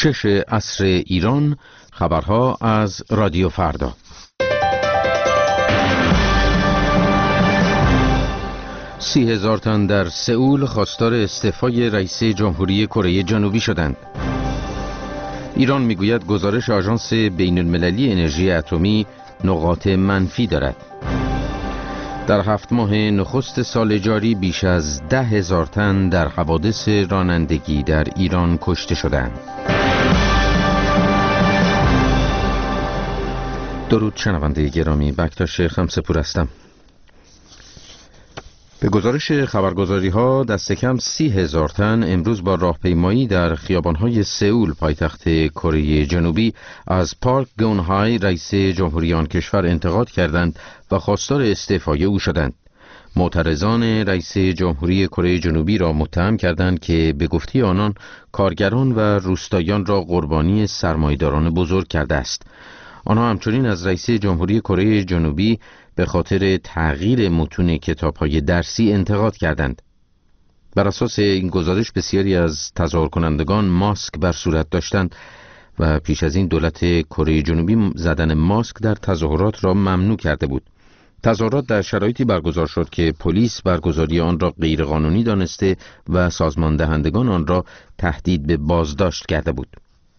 6 عصر ایران. خبرها از رادیو فردا. 30,000 تن در سئول خواستار استعفای رئیس جمهوری کره جنوبی شدند. ایران میگوید گزارش آژانس بین المللی انرژی اتمی نقاط منفی دارد. در 7 ماه نخست سال جاری بیش از 10,000 تن در حوادث رانندگی در ایران کشته شدند. درود شنونده گرامی، بکتاش خمسپور هستم. به گزارش خبرگزاری‌ها دست کم 30,000 تن امروز با راهپیمایی در خیابان‌های سئول پایتخت کره جنوبی از پارک گون-های رئیس جمهوری آن کشور انتقاد کردند و خواستار استعفای او شدند. معترضان رئیس جمهوری کره جنوبی را متهم کردند که به گفته آنان کارگران و روستاییان را قربانی سرمایه‌داران بزرگ کرده است. آنها همچنین از رئیس جمهوری کره جنوبی به خاطر تغییر متون کتاب‌های درسی انتقاد کردند. بر اساس این گزارش بسیاری از تظاهر کنندگان ماسک بر صورت داشتند و پیش از این دولت کره جنوبی زدن ماسک در تظاهرات را ممنوع کرده بود. تظاهرات در شرایطی برگزار شد که پلیس برگزاری آن را غیرقانونی دانسته و سازمان دهندگان آن را تهدید به بازداشت کرده بود.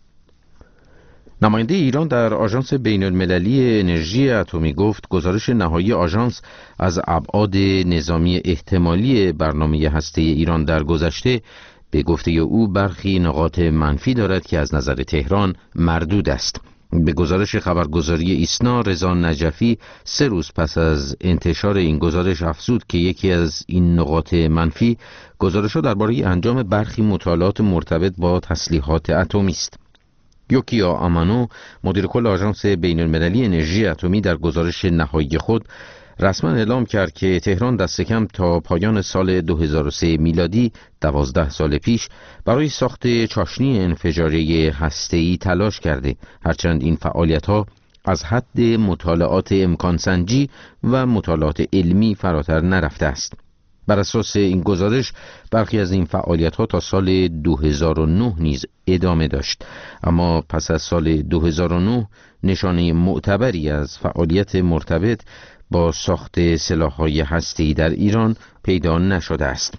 نماینده ایران در آژانس بین المللی انرژی اتمی گفت گزارش نهایی آژانس از ابعاد نظامی احتمالی برنامه هسته‌ای ایران در گذشته به گفته او برخی نقاط منفی دارد که از نظر تهران مردود است. به گزارش خبرگزاری ایسنا، رضا نجفی 3 روز پس از انتشار این گزارش افزود که یکی از این نقاط منفی گزارش‌ها درباره انجام برخی مطالعات مرتبط با تسلیحات اتمی است. یوکیا آمانو، مدیر کل آژانس بین المللی انرژی اتمی، در گزارش نهایی خود رسما اعلام کرد که تهران دست کم تا پایان سال 2003 میلادی 12 سال پیش برای ساخت چاشنی انفجاری هسته‌ای تلاش کرده، هرچند این فعالیت‌ها از حد مطالعات امکان سنجی و مطالعات علمی فراتر نرفته است. بر اساس این گزارش برخی از این فعالیت‌ها تا سال 2009 نیز ادامه داشت، اما پس از سال 2009 نشانه معتبری از فعالیت مرتبط با ساخت سلاح‌های هسته‌ای در ایران پیدا نشده است.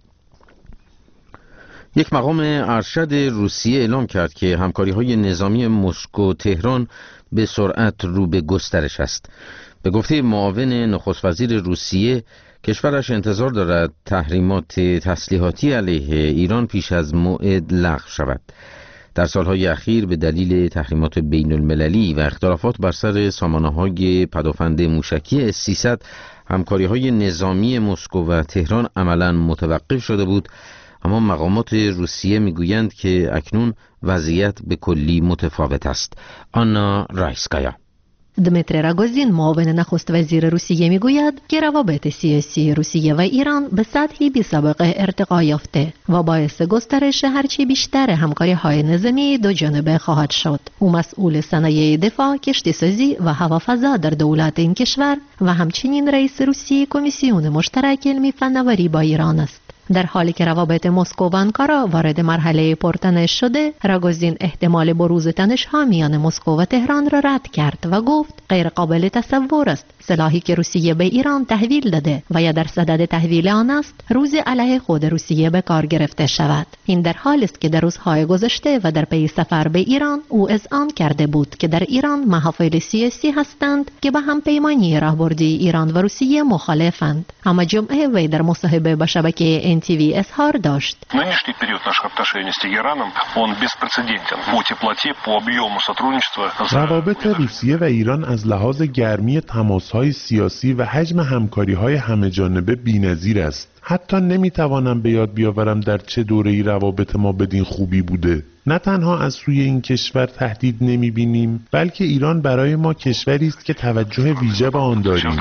یک مقام ارشد روسیه اعلام کرد که همکاری‌های نظامی مسکو تهران به سرعت رو به گسترش است. به گفته معاون نخست وزیر روسیه، کشورش انتظار دارد تحریمات تسلیحاتی علیه ایران پیش از موعد لغو شود. در سالهای اخیر به دلیل تحریمات بین المللی و اختلافات بر سر سامانه‌های پدافند موشکی S-300 همکاری‌های نظامی مسکو و تهران عملاً متوقف شده بود، اما مقامات روسیه میگویند که اکنون وضعیت به کلی متفاوت است. آنا رایسکایا. دمیتری راگوزین، معاون نخست وزیر روسیه، میگوید که روابط سیاسی روسیه و ایران به سطحی بی‌سابقه ارتقا یافته و باعث گسترش هرچی بیشتر همکاری‌های نظامی دو جانبه خواهد شد. او مسئول صنایع دفاع، کشتی‌سازی و هوافضا در دولت این کشور و همچنین رئیس روسیه کمیسیون مشترک علمی فناوری با ایران است. در حالی که روابط مسکو و آنکارا وارد مرحله پرتنش شده، راگوزین احتمال بروز تنش‌ها میان مسکو و تهران را رد کرد و گفت غیر قابل تصور است سلاحی که روسیه به ایران تحویل داده و یا در صدد تحویل آن است روز علیه خود روسیه به کار گرفته شود. این در حالی است که در روزهای گذشته و در پی سفر به ایران او اذعان کرده بود که در ایران محافل سیاسی هستند که به هم پیمانی راهبردی ایران و روسیه مخالفند. اما جمعه وی در مصاحبه با شبکه NTV اظهار داشت. Нынешний период наших отношений с Тегераном, он беспрецедентен по теплоте, по объему сотрудничества. روابط روسیه و ایران از لحاظ گرمی تماس‌های سیاسی و حجم همکاری‌های همه‌جانبه بی‌نظیر است. حتی نمی‌توانم به یاد بیاورم در چه دوره‌ای روابط ما بدین خوبی بوده. نه تنها از سوی این کشور تهدید نمی‌بینیم، بلکه ایران برای ما کشوری است که توجه ویژه به آن داریم.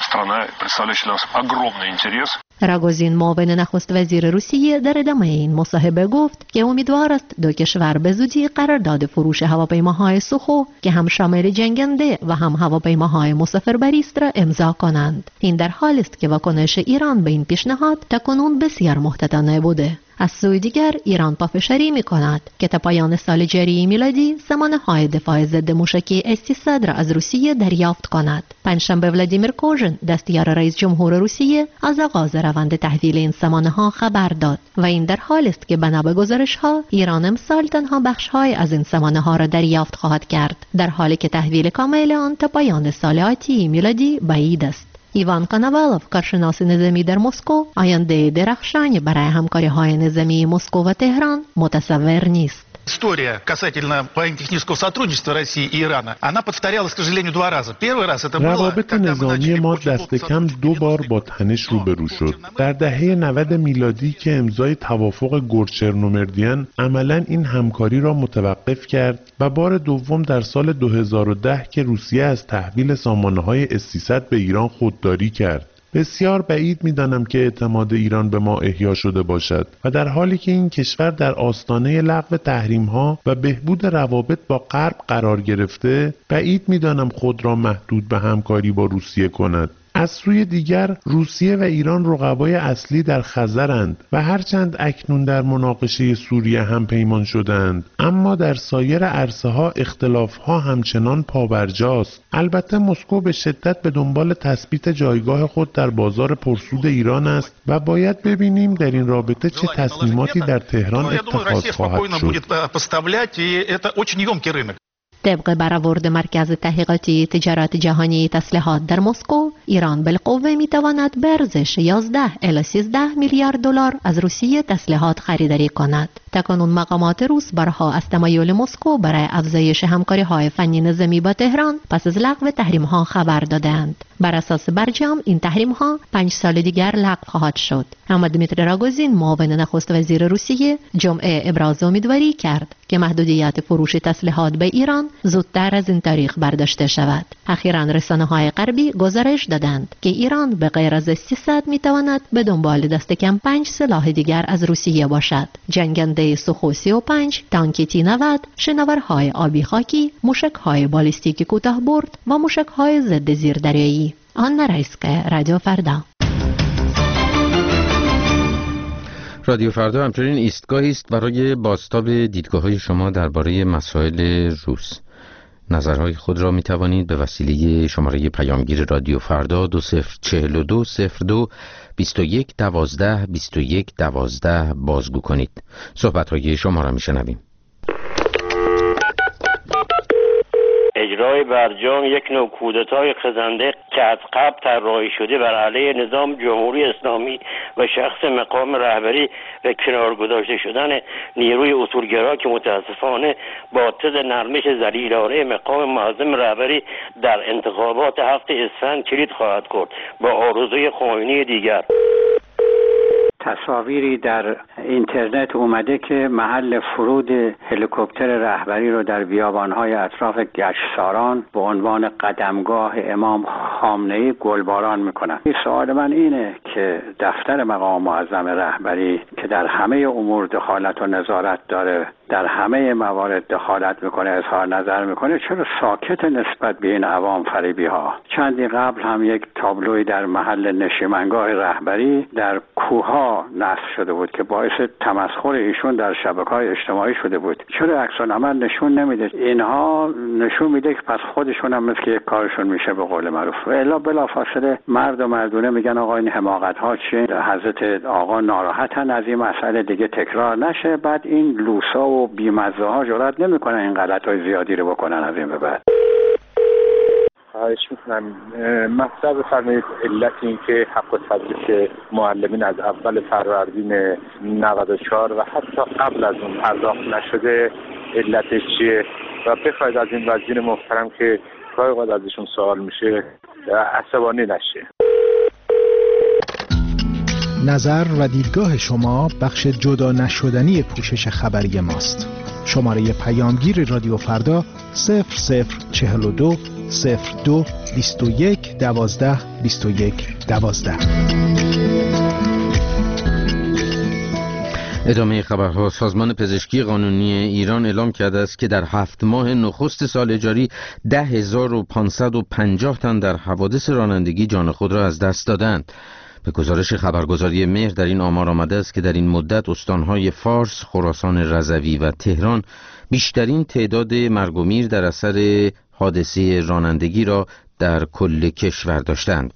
راگوزین، معاون نخست وزیر روسیه، در ادامه این مصاحبه گفت که امیدوار است دو کشور به زودی قرارداد فروش هواپیماهای سوخو که هم شامل جنگنده و هم هواپیماهای مسافربری است را امضا کنند. این در حالی است که واکنش ایران به این پیشنهاد تاکنون بسیار محتاطانه بوده. از سوی دیگر ایران پافشاری می‌کند که تا پایان سال جاری میلادی سامانه‌های دفاع ضد موشکی S-300 را از روسیه دریافت کند. پنجشنبه ولادیمیر کوژن دستیار رئیس جمهور روسیه از آغاز روند تحویل این سامانه‌ها خبر داد و این در حالی است که بنا به گزارش‌ها ایران امسال تنها بخش‌های از این سامانه‌ها را دریافت خواهد کرد، در حالی که تحویل کامل آن تا پایان سال آتی میلادی بعید است. ایوان کاناوالوف، کارشناس نظامی در مسکو، آینده درخشانی برای همکاری‌های نظامی مسکو و تهران متصور نیست. История касательно военно-технического сотрудничества России и Ирана, она повторялась, к сожалению, два раза. Первый раз это было, روابط نظامی ما دست کم 2 بار با تنش روبرو شد. در دهه 90 میلادی که امضای توافق گورچرنومردین عملاً این همکاری را متوقف کرد و بار دوم در سال 2010 که روسیه از تحویل سامانه‌های S-300 به ایران خودداری کرد. بسیار بعید می‌دانم که اعتماد ایران به ما احیا شده باشد و در حالی که این کشور در آستانه لغو تحریم‌ها و بهبود روابط با غرب قرار گرفته، بعید می‌دانم خود را محدود به همکاری با روسیه کند. از سوی دیگر روسیه و ایران رقبای اصلی در خزرند و هرچند اکنون در مناقشه سوریه هم پیمان شدند، اما در سایر عرصه‌ها اختلاف‌ها همچنان پابرجاست. البته مسکو به شدت به دنبال تثبیت جایگاه خود در بازار پرسود ایران است و باید ببینیم در این رابطه چه تصمیماتی در تهران اتخاذ خواهد شد. طبق برآورد مرکز تحقیقاتی تجارت جهانی تسلیحات در مسکو، ایران بالقوه میتواند به ارزش 11 الی 13 میلیارد دلار از روسیه تسلیحات خریداری کند. تاکنون مقامات روس برها از تمایل مسکو برای افزایش همکاری‌های فنی نظامی با تهران پس از لغو تحریم‌ها خبر دادند. بر اساس برجام این تحریم‌ها 5 سال دیگر لغو خواهد شد. اما دمیتری راگوزین، معاون نخست وزیر روسیه، جمعه ابراز امیدواری کرد که محدودیت فروش تسلیحات به ایران زودتر از این تاریخ برداشته شود. اخیراً رسانه‌های غربی گزارش دادند که ایران به غیر از S-300 می‌تواند به دنبال دست کم 5 سلاح دیگر از روسیه باشد: جنگنده سوخو 35، تانک T-90، شناورهای آبی خاکی، موشک‌های بالیستیک کوتاه برد و موشک‌های ضد زیردریایی. آنا رایسکا، رادیو فردا. رادیو فردا همچنین ایستگاهی است برای بازتاب دیدگاه‌های شما درباره مسائل روز. نظرهای خود را می توانید به وسیله شماره پیامگیر رادیو فردا 2042 02 21 12 21 12 بازگو کنید. صحبت‌های شما را می‌شنویم. اجرای برجام یک نوع کودتای خزنده که از قبل طراحی شده بر علیه نظام جمهوری اسلامی و شخص مقام رهبری و کنار گذاشته شدن نیروی اصولگرا که متاسفانه با طد نرمش ذلیلانه مقام معظم رهبری در انتخابات هفته اسفند کلید خواهد کرد با آرزوی خمینی دیگر. تصاویری در اینترنت اومده که محل فرود هلیکوپتر رهبری رو در بیابان‌های اطراف گشتساران به عنوان قدمگاه امام خامنه‌ای گلباران میکنن. سوال من اینه که دفتر مقام معظم رهبری که در همه امور دخالت و نظارت داره، در همه موارد دخالت میکنه، اظهار نظر میکنه، چرا ساکت نسبت به این عوام فریبی ها؟ چندی قبل هم یک تابلوی در محل نشیمنگاه رهبری در کوه‌ها نصب شده بود که باعث تمسخر ایشون در شبکه‌های اجتماعی شده بود. چرا عکس العمل نشون نمیده؟ اینها نشون میده که پس خودشون هم مثل یک کارشون میشه به قول معروف. و الا بلافاصله مرد و مردونه میگن آقا این حماقت ها چیه؟ حضرت آقا ناراحتن از این مسئله دیگه تکرار نشه. بعد این لوسا و بیمزه ها جرئت نمیکنن این غلطای زیادی رو بکنن از این به بعد. خواهش میکنم مطلب فرمایید علت این که حق تدریس معلمین از اول فروردین 94 و حتی قبل از اون پرداخت نشده علتش چیه و بخواید از این وزیر محترم که گاهی اوقات ازشون سوال میشه عصبانی نشه. نظر و دیدگاه شما بخش جدا نشدنی پوشش خبری ماست. شماره پیامگیر رادیو فردا 0042 02 21 12 21 12. ادامه خبرها. سازمان پزشکی قانونی ایران اعلام کرده است که در 7 ماه نخست سال جاری 10,550 تن در حوادث رانندگی جان خود را از دست دادند. به گزارش خبرگزاری مهر در این آمار آمده است که در این مدت استانهای فارس، خراسان رضوی و تهران بیشترین تعداد مرگ و میر در اثر حادثه رانندگی را در کل کشور داشتند.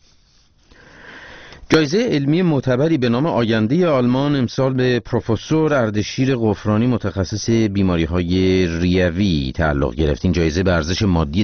جایزه علمی معتبری به نام آینده آلمان امسال به پروفسور اردشیر قفرانی متخصص بیماری‌های ریوی تعلق گرفت. این جایزه به ارزش مادی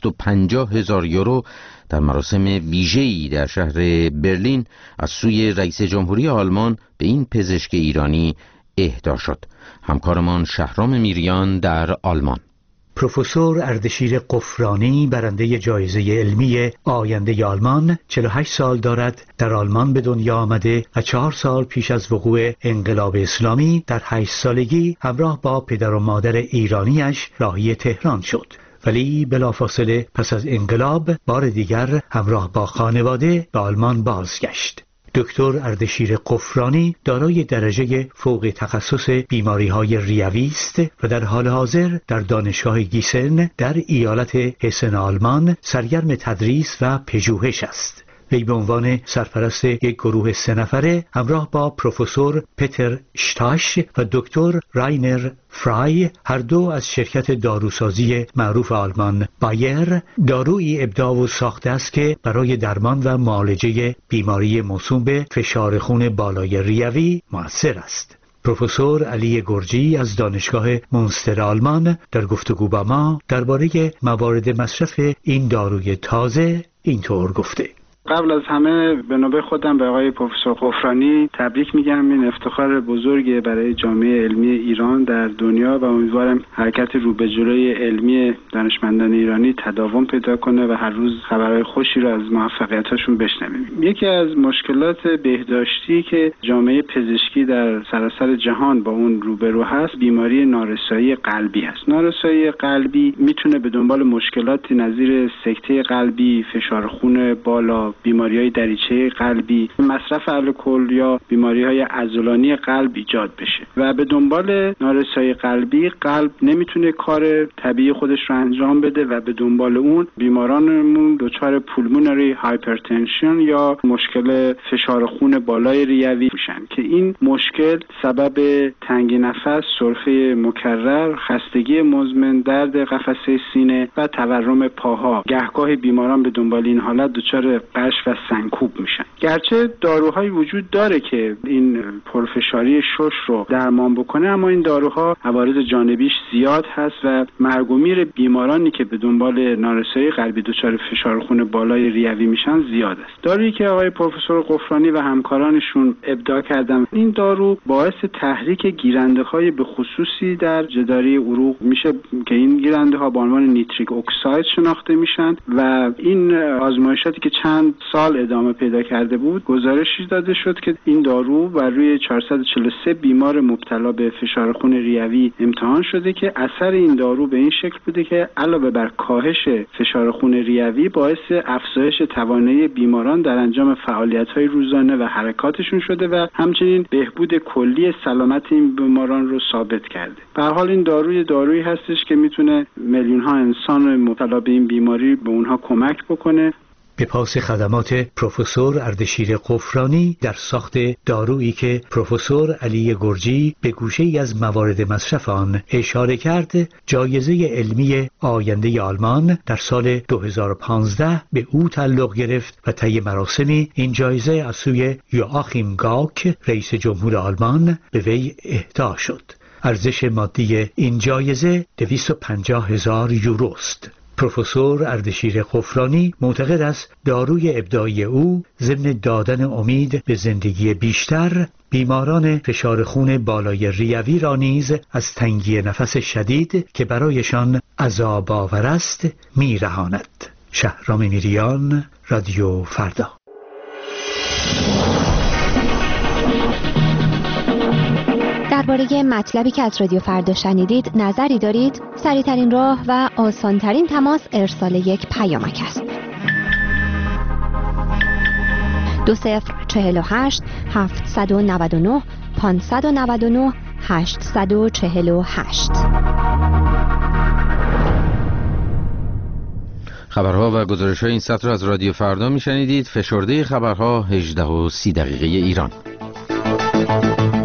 250,000 یورو در مراسم ویژه‌ای در شهر برلین از سوی رئیس جمهوری آلمان به این پزشک ایرانی اهدا شد. همکارمان شهرام میریان در آلمان. پروفسور اردشیر قفرانی برنده جایزه علمی آینده آلمان 48 سال دارد، در آلمان به دنیا آمده و 4 سال پیش از وقوع انقلاب اسلامی در 8 سالگی همراه با پدر و مادر ایرانیش راهی تهران شد، ولی بلافاصله پس از انقلاب بار دیگر همراه با خانواده به آلمان بازگشت. دکتر اردشیر قفرانی دارای درجه فوق تخصص بیماری‌های ریوی است و در حال حاضر در دانشگاه گیسن در ایالت هسن آلمان سرگرم تدریس و پژوهش است. وی به عنوان سرپرست یک گروه 3 نفره همراه با پروفسور پتر شتاش و دکتر راینر فرای، هر دو از شرکت داروسازی معروف آلمان بایر، دارویی ابداع و ساخته است که برای درمان و معالجه بیماری موسوم به فشار خون بالای ریوی مؤثر است. پروفسور علی گرجی از دانشگاه مونستر آلمان در گفتگو با ما درباره موارد مصرف این داروی تازه اینطور گفته: قبل از همه به نوبه خودم به آقای پروفسور قفرانی تبریک میگم. این افتخار بزرگی برای جامعه علمی ایران در دنیا و امیدوارم حرکت رو به جلوی علمی دانشمندان ایرانی تداوم پیدا کنه و هر روز خبرهای خوشی رو از موفقیتاشون بشنویم. یکی از مشکلات بهداشتی که جامعه پزشکی در سراسر جهان با اون روبرو هست بیماری نارسایی قلبی است. نارسایی قلبی میتونه به دنبال مشکلاتی نظیر سکته قلبی، فشار خون بالا، بیماری‌های دریچه قلبی، مصرف الکل یا بیماری‌های عضلانی قلب ایجاد بشه و به دنبال نارسایی قلبی قلب نمیتونه کار طبیعی خودش رو انجام بده و به دنبال اون بیمارانمون دچار پولمونری هایپرتنشن یا مشکل فشار خون بالای ریوی میشن که این مشکل سبب تنگی نفس، سرفه مکرر، خستگی مزمن، درد قفسه سینه و تورم پاها. گهگاه بیماران به دنبال این حالت دچار قش و سنکوب میشن. گرچه داروهایی وجود داره که این پرفشاری شش رو درمان بکنه، اما این داروها عوارض جانبیش زیاد هست و مرگ و میر بیمارانی که به دنبال نارسایی قلبی دچار فشار خون بالای ریوی میشن زیاد است. دارویی که آقای پروفسور قفرانی و همکارانشون ابداع کردن، این دارو باعث تحریک گیرنده‌های به خصوصی در جداری عروق میشه که این گیرنده‌ها به عنوان نیتریک اکساید شناخته میشن و این آزمایشاتی که چند سال ادامه پیدا کرده بود گزارشی داده شد که این دارو بر روی 443 بیمار مبتلا به فشار خون ریوی امتحان شده که اثر این دارو به این شکل بوده که علاوه بر کاهش فشار خون ریوی باعث افزایش توانایی بیماران در انجام فعالیت‌های روزانه و حرکاتشون شده و همچنین بهبود کلی سلامت این بیماران رو ثابت کرده. به هر حال این دارویی هستش که میتونه میلیون‌ها انسان مبتلا به این بیماری به اونها کمک بکنه. به پاس خدمات پروفسور اردشیر قفرانی در ساخت دارویی که پروفسور علی گرجی به گوشه‌ای از موارد مصرف آن اشاره کرد، جایزه علمی آینده آلمان در سال 2015 به او تعلق گرفت و طی مراسمی این جایزه از سوی یوآخیم گاک رئیس جمهور آلمان به وی اهدا شد. ارزش مادی این جایزه 250,000 یورو است. پروفسور اردشیر قفرانی معتقد است داروی ابداعی او ضمن دادن امید به زندگی بیشتر، بیماران فشار خون بالای ریوی را نیز از تنگی نفس شدید که برایشان عذاب آور است می‌رهاند. شهرام میریان، رادیو فردا. درباره مطلبی که از رادیو فردا شنیدید نظری دارید؟ سریع‌ترین راه و آسان‌ترین تماس ارسال یک پیامک است. 2048 799 599 848. خبرها و گزارش‌های این سطر از رادیو فردا میشنیدید. فشرده خبرها 18:30 ایران.